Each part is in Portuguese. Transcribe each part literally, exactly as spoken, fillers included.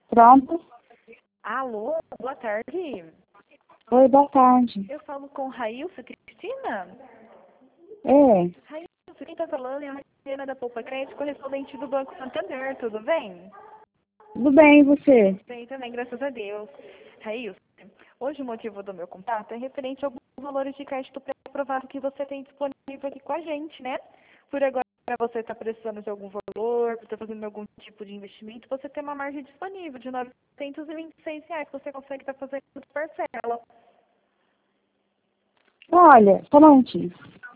Pronto? Alô, boa tarde. Oi, boa tarde. Eu falo com Railson Cristina? É, Railson, quem tá falando é a Mariana da Poupa Crédito, correspondente do Banco Santander, tudo bem? tudo bem, e você? Bem também, graças a Deus. Railson, hoje o motivo do meu contato é referente a alguns valores de crédito pré-aprovado que você tem disponível aqui com a gente, né? Por agora, para você estar precisando de algum valor, para estar fazendo algum tipo de investimento, você tem uma margem disponível de novecentos e vinte e seis reais que você consegue estar fazendo parcela. Olha, só um momentinho.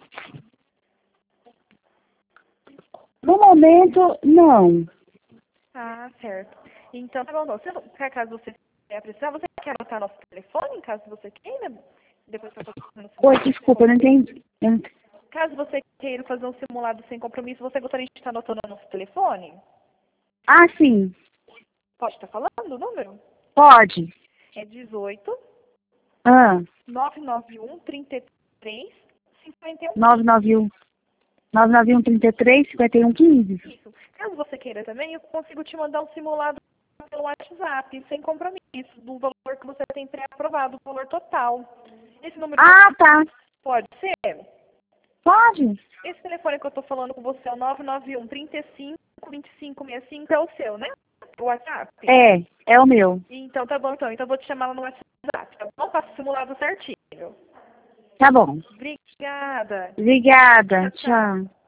No momento, não. Ah, certo. Então, tá bom. Você, por acaso você quer precisar, você quer anotar nosso telefone, em caso você queira? Depois que eu tô fazendo o Oi, simulado sem desculpa, eu não compromisso. entendi. Eu não- Caso você queira fazer um simulado sem compromisso, você gostaria de estar anotando o nosso telefone? Ah, sim, Pode estar falando o número? pode. É dezoito, Ah, nove nove um, trinta e três, cinquenta e um, nove nove um, nove nove um, trinta e três, cinquenta e um, quinze. isso. Caso você queira também, eu consigo te mandar um simulado pelo WhatsApp, sem compromisso, do valor que você tem pré-aprovado, o valor total. Esse número que eu Ah, tá. pode ser? Pode? Esse telefone que eu estou falando com você é o nove nove um, trinta e cinco, vinte e cinco, sessenta e cinco, é o seu, né? O WhatsApp? É, é o meu. Então tá bom, então. Então eu vou te chamar lá no WhatsApp, tá bom? Faço o simulado certinho. Tá bom. Obrigada. Obrigada. Tchau, tchau. Tchau.